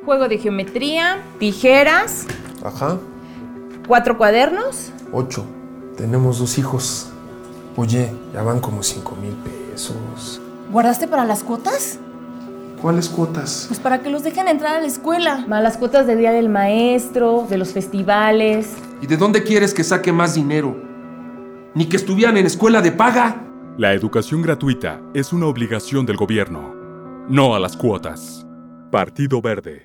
juego de geometría, tijeras. Ajá. 4 cuadernos. 8. Tenemos 2 hijos. Oye, ya van como 5,000 pesos. ¿Guardaste para las cuotas? ¿Cuáles cuotas? Pues para que los dejen entrar a la escuela. Más las cuotas de Día del Maestro, de los festivales. ¿Y de dónde quieres que saque más dinero? Ni que estuvieran en escuela de paga. La educación gratuita es una obligación del gobierno. No a las cuotas. Partido Verde.